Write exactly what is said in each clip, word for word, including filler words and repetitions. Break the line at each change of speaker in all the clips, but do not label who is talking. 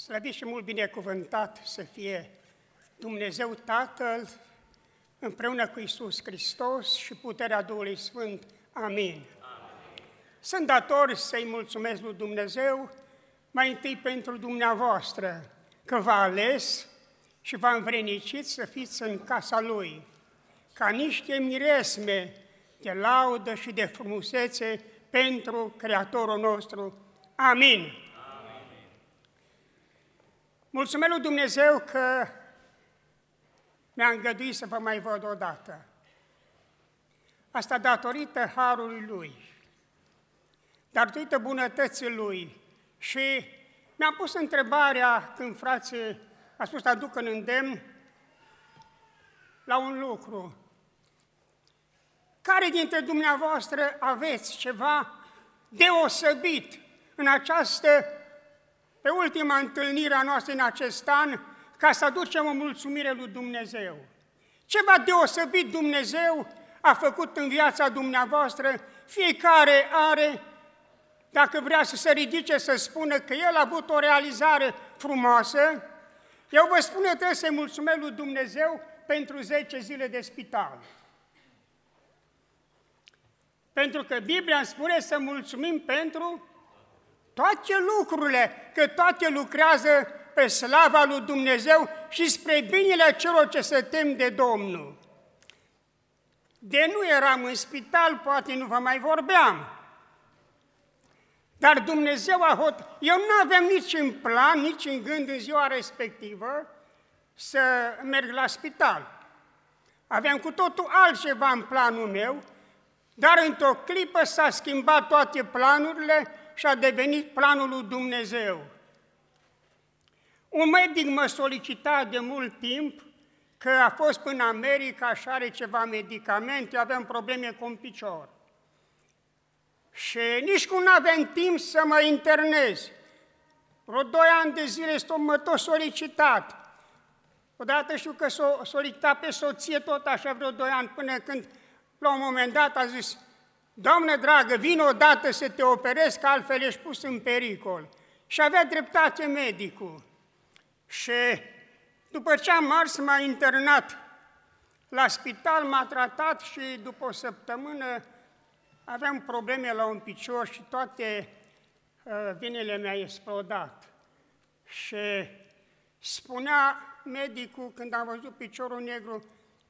Slăvit și mult binecuvântat să fie Dumnezeu Tatăl, împreună cu Iisus Hristos și puterea Duhului Sfânt. Amin. Amin. Sunt dator să-i mulțumesc lui Dumnezeu, mai întâi pentru dumneavoastră, că v-a ales și v-a învrednicit să fiți în casa Lui, ca niște miresme de laudă și de frumusețe pentru Creatorul nostru. Amin. Amin. Mulțumesc lui Dumnezeu că mi-a îngăduit să vă mai văd odată. Asta datorită harului Lui, datorită bunătății Lui. Și mi-am pus întrebarea când frații a spus să aduc în îndemn la un lucru. Care dintre dumneavoastră aveți ceva deosebit în această, pe ultima întâlnire a noastră în acest an, ca să aducem o mulțumire lui Dumnezeu? Ceva deosebit Dumnezeu a făcut în viața dumneavoastră, fiecare are, dacă vrea să se ridice să spună că el a avut o realizare frumoasă, eu vă spun, eu trebuie să-i mulțumesc lui Dumnezeu pentru zece zile de spital. Pentru că Biblia îmi spune să mulțumim pentru toate lucrurile, că toate lucrează pe slava lui Dumnezeu și spre binele celor ce se tem de Domnul. De nu eram în spital, poate nu vă mai vorbeam. Dar Dumnezeu a hotărât. Eu nu aveam nici în plan, nici în gând în ziua respectivă să merg la spital. Aveam cu totul altceva în planul meu, dar într-o clipă s-a schimbat toate planurile și a devenit planul lui Dumnezeu. Un medic mă solicita de mult timp că a fost până în America și are ceva medicamente, aveam probleme cu un picior. Și nici cum nu aveam timp să mă internez. Vreo doi ani de zile mă tot solicitat. Odată știu că s-o solicita pe soție tot așa vreo doi ani, până când la un moment dat a zis: Doamnă dragă, vin odată să te operezi, că altfel ești pus în pericol. Și avea dreptate medicul. Și după ce am mers, m-a internat la spital, m-a tratat și după o săptămână aveam probleme la un picior și toate uh, venele mi-au explodat. Și spunea medicul, când am văzut piciorul negru,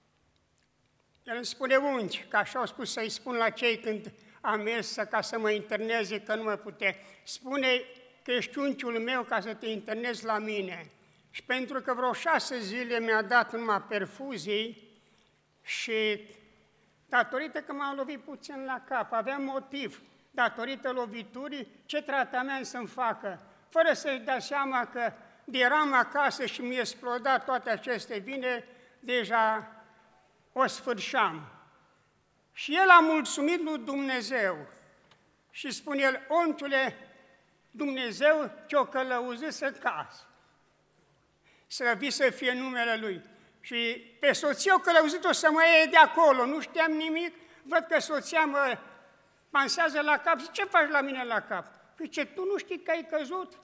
el îmi spune unchi, că așa au spus să-i spun la cei când am mers ca să mă interneze, că nu mă putea. Spune că ești unchiul meu ca să te internezi la mine. Și pentru că vreo șase zile mi-a dat numai perfuzii și datorită că m-am lovit puțin la cap, aveam motiv, datorită loviturii, ce tratament să-mi facă, fără să-și dea seama că de eram acasă și mi-a explodat toate aceste vine, deja o sfârșeam. Și el a mulțumit lui Dumnezeu și spune el: unchiule, Dumnezeu te-o călăuzit să casă. Slăvit să fie numele Lui. Și pe soție o călăuzit-o să mă iei de acolo, nu știam nimic, văd că soția mă pansează la cap. Zice: ce faci la mine la cap? Zice: tu nu știi că ai căzut?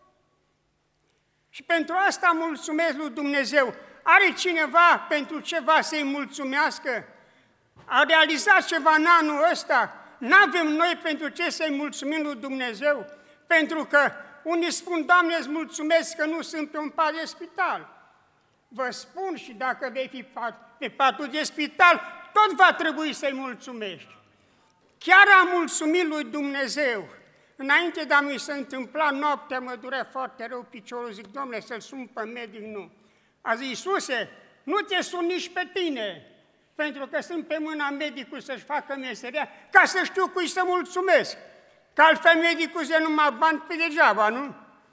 Și pentru asta mulțumesc lui Dumnezeu. Are cineva pentru ceva să-i mulțumească? A realizat ceva în anul ăsta? N-avem noi pentru ce să-i mulțumim lui Dumnezeu? Pentru că unii spun: Doamne, îți mulțumesc că nu sunt pe un pat de spital. Vă spun, și dacă vei fi pe patul de spital, tot va trebui să-i mulțumești. Chiar am mulțumit lui Dumnezeu. Înainte de a mi se întâmpla noaptea, mă durea foarte rău piciorul, zic: Dom'le, să-l sun pe medic, nu. A zis: Iisuse, nu te sun nici pe tine, pentru că sunt pe mâna medicului să-și facă meseria, ca să știu cui să mulțumesc. Că altfel medicul zice: numai bani pe degeaba, nu?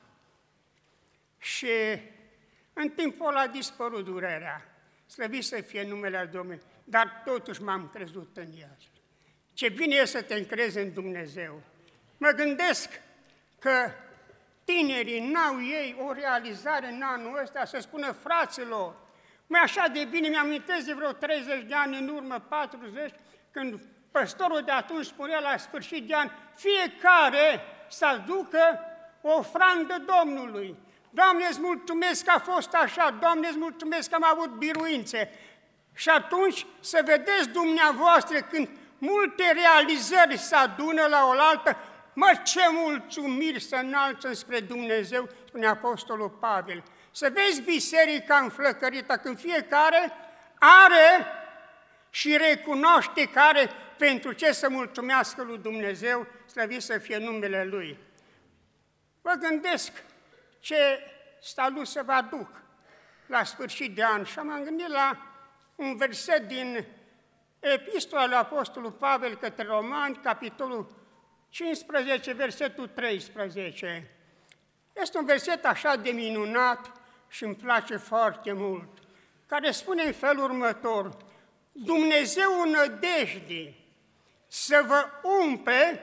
Și în timpul ăla a dispărut durerea. Slăvit să fie numele Domnului, dar totuși m-am crezut în ea. Ce bine e să te încrezi în Dumnezeu. Mă gândesc că tinerii n-au ei o realizare în anul ăsta să spună: fraților, mai așa de bine, mi-amintesc de vreo treizeci de ani în urmă, patruzeci, când păstorul de atunci spunea la sfârșit de an: fiecare să aducă o ofrandă Domnului. Doamne, îți mulțumesc că a fost așa, Doamne, îți mulțumesc că am avut biruințe. Și atunci să vedeți dumneavoastră când multe realizări se adună la oaltă, mă, ce mulțumiri să înalță spre Dumnezeu, spune Apostolul Pavel. Să vezi biserica înflăcărită, când fiecare are și recunoaște că are pentru ce să mulțumească lui Dumnezeu, slăvit să fie numele Lui. Vă gândesc ce salut să vă aduc la sfârșit de an și m-am gândit la un verset din Epistola lui Apostolul Pavel către Romani, capitolul cincisprezece, versetul treisprezece. Este un verset așa de minunat și îmi place foarte mult, care spune în felul următor: Dumnezeu nădejdii să vă umple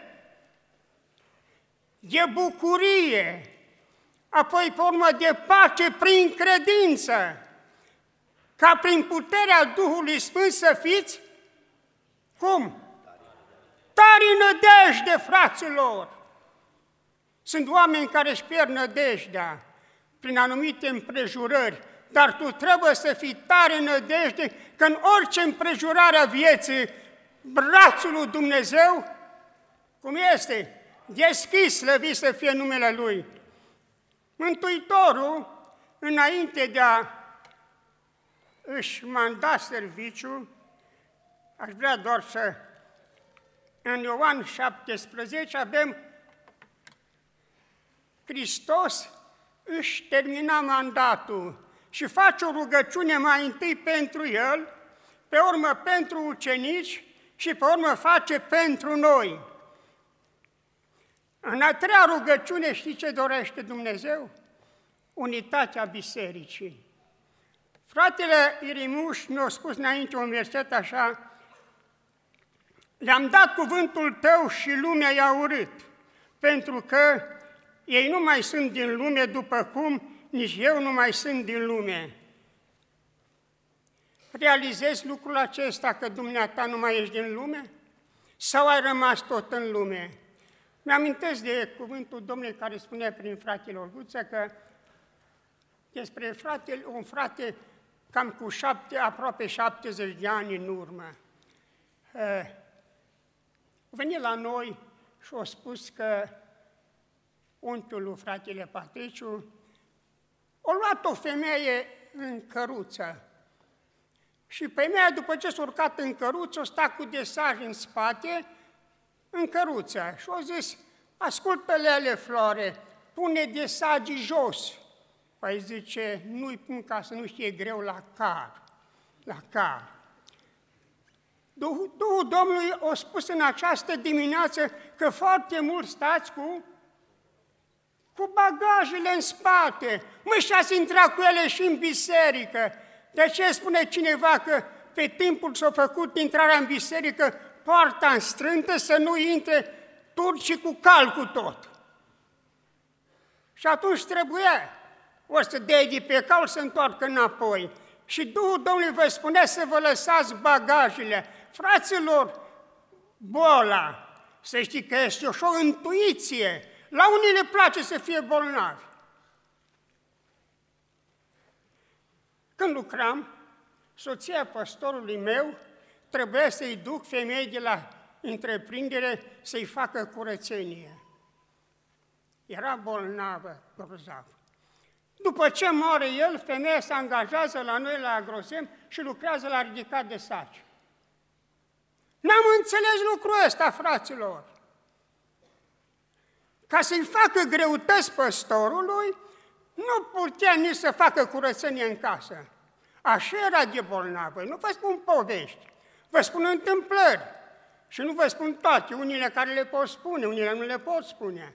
de bucurie, apoi pe urmă de pace prin credință, ca prin puterea Duhului Sfânt să fiți, cum? Tari nădejde, fraților! Sunt oameni care își pierd nădejdea prin anumite împrejurări, dar tu trebuie să fii tare nădejde că în orice împrejurare a vieții, brațul lui Dumnezeu, cum este, deschis, slăvit să fie numele Lui. Mântuitorul, înainte de a își manda serviciu, aș vrea doar să, în Ioan șaptesprezece, avem Hristos își termina mandatul și face o rugăciune mai întâi pentru El, pe urmă pentru ucenici și pe urmă face pentru noi. În a treia rugăciune știți ce dorește Dumnezeu? Unitatea bisericii. Fratele Irimuș mi-a spus înainte un verset așa: le-am dat cuvântul tău și lumea i-a urât, pentru că ei nu mai sunt din lume după cum nici eu nu mai sunt din lume. Realizezi lucrul acesta, că dumneata nu mai ești din lume? Sau ai rămas tot în lume? Mi-amintesc de cuvântul Domnului care spunea prin fratele Olguță că despre frate, un frate cam cu șapte, aproape șaptezeci de ani în urmă. A venit la noi și a spus că unchiul lui fratele Patriciu a luat o femeie în căruță și femeia, după ce s-a urcat în căruță, a stat cu desaj în spate, în căruță, și a zis: ascultă, Lele Floare, pune desagii jos. Păi zice: nu-i pun ca să nu știe greu la car, la car. Duhul, Duhul Domnului a spus în această dimineață că foarte mult stați cu, cu bagajele în spate. Mă, și-ați intrat cu ele și în biserică. De ce spune cineva că pe timpul s-a făcut intrarea în biserică poarta înstrântă să nu intre turcii cu cal cu tot? Și atunci trebuia o să dea de pe cal să întoarcă înapoi. Și Duhul Domnului vă spunea să vă lăsați bagajele. Fraților, boala, să știi că este o, o intuiție. La unii le place să fie bolnavi. Când lucram, soția pastorului meu trebuia să-i duc femei de la întreprindere să-i facă curățenie. Era bolnavă, grozav. După ce moare el, femeia se angajează la noi la Agrosem și lucrează la ridicat de saci. N-am înțeles lucrul ăsta, fraților. Ca să-i facă greutăți păstorului, nu putea nici să facă curățenie în casă. Așa era de bolnavă. Nu vă spun povești, vă spun întâmplări. Și nu vă spun toate, unele care le pot spune, unele nu le pot spune.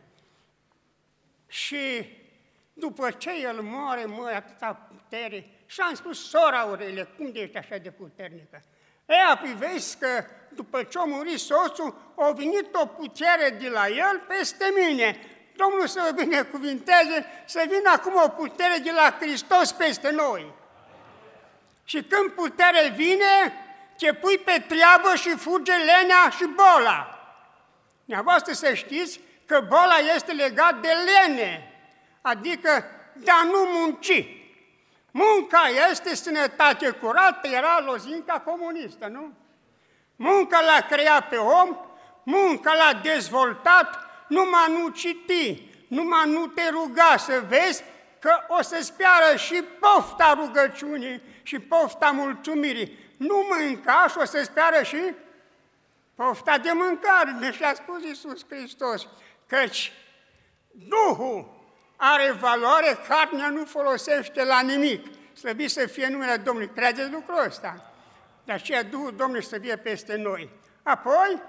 Și după ce el moare, măi, atâta putere, și am spus: sora Aurelie, cum de ești așa de puternică? Ea, păi vezi că după ce a murit soțul, a venit o putere de la el peste mine. Domnul să vă binecuvinteze, să vină acum o putere de la Hristos peste noi. Și când putere vine, te pui pe treabă și fuge lenea și boala. Dumneavoastră să știți că boala este legată de lene, adică de a nu munci. Munca este sănătate curată, era lozinca comunistă, nu? Munca l-a creat pe om, munca l-a dezvoltat, numai nu citi, numai nu te ruga să vezi că o să-ți piară și pofta rugăciunii și pofta mulțumirii. Nu mânca și o să-ți piară și pofta de mâncare, deci a spus Iisus Hristos, căci Duhul are valoare, carnea nu folosește la nimic. Slăvit să fie numele Domnului. Credeți lucrul ăsta? De aceea Duhul Domnului să fie peste noi. Apoi,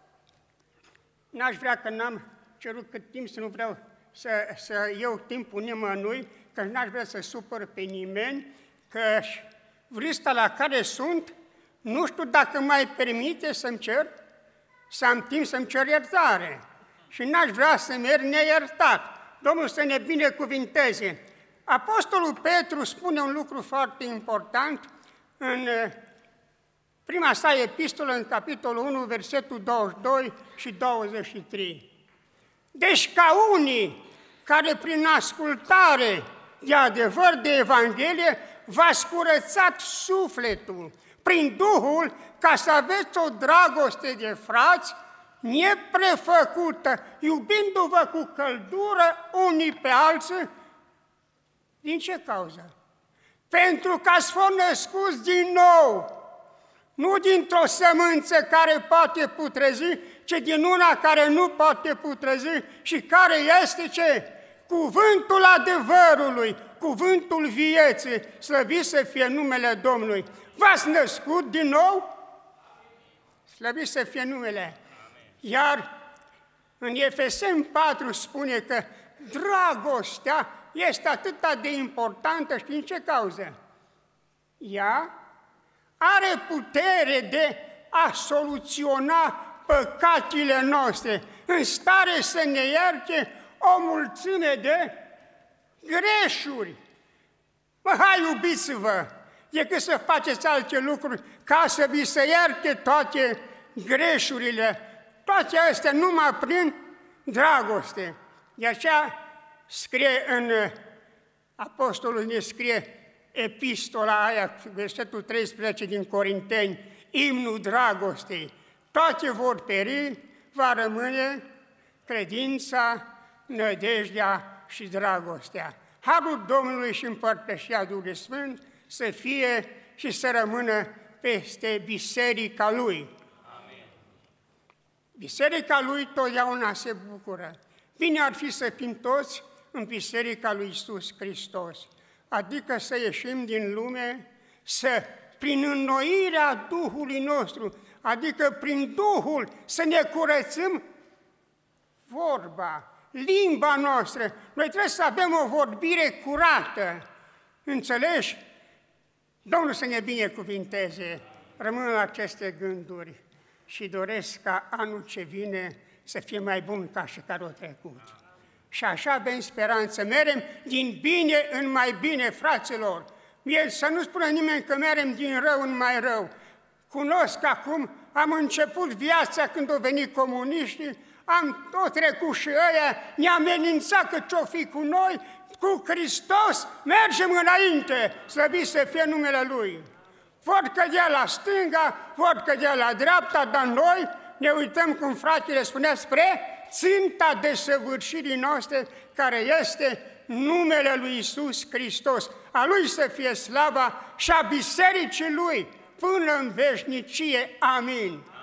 n-aș vrea că n-am cerut cât timp să nu vreau să, să iau timpul nimănui, că n-aș vrea să supăr pe nimeni, că vârsta la care sunt, nu știu dacă mai permite să-mi cer, să am timp să-mi cer iertare. Și n-aș vrea să merg neiertat. Domnul să ne binecuvinteze. Apostolul Petru spune un lucru foarte important în prima sa epistolă, în capitolul unu, versetul douăzeci și doi și douăzeci și trei. Deci ca unii care prin ascultare de adevăr de Evanghelie v-ați curățat sufletul prin Duhul ca să aveți o dragoste de frați neprefăcută, iubindu-vă cu căldură unii pe alții. Din ce cauză? Pentru că ați fost născuți din nou, nu dintr-o sămânță care poate putrezi, ci din una care nu poate putrezi și care este ce? Cuvântul adevărului, cuvântul vieții, slăvit să fie numele Domnului. V-ați născut din nou? Slăvit să fie numele. Iar în Efeseni patru spune că dragostea este atât de importantă, și din ce cauză? Ea are putere de a soluționa păcatele noastre, în stare să ne ierte o mulțime de greșuri. Mă, hai, iubiți-vă, decât să faceți alte lucruri ca să vi se ierte toate greșurile, toate astea numai prin dragoste. De aceea scrie în Apostolul, ne scrie epistola aia, versetul treisprezece din Corinteni, imnul dragostei. Toate vor peri, va rămâne credința, nădejdea și dragostea. Harul Domnului și împărtășia Duhului Sfânt să fie și să rămână peste biserica Lui. Amin. Biserica Lui totdeauna se bucură. Bine ar fi să fim toți în biserica lui Iisus Hristos, adică să ieșim din lume, să, prin înnoirea Duhului nostru, adică prin Duhul, să ne curățăm vorba, limba noastră. Noi trebuie să avem o vorbire curată. Înțelegi? Domnul să ne binecuvinteze. Rămân la aceste gânduri și doresc ca anul ce vine să fie mai bun ca și care o trecut. Și așa avem speranță. Merem din bine în mai bine, fraților. Mie să nu spună nimeni că merem din rău în mai rău. Cunosc acum, am început viața când au venit comuniștii, am tot trecut și ăia, ne-a amenințat că ce-o fi cu noi, cu Hristos mergem înainte, slăvit să fie numele Lui. Vor cădea la stânga, vor cădea la dreapta, dar noi ne uităm, cum fratele spunea, spre ținta desăvârșirii noastre, care este numele lui Iisus Hristos. A Lui să fie slava și a bisericii Lui până în veșnicie. Amin.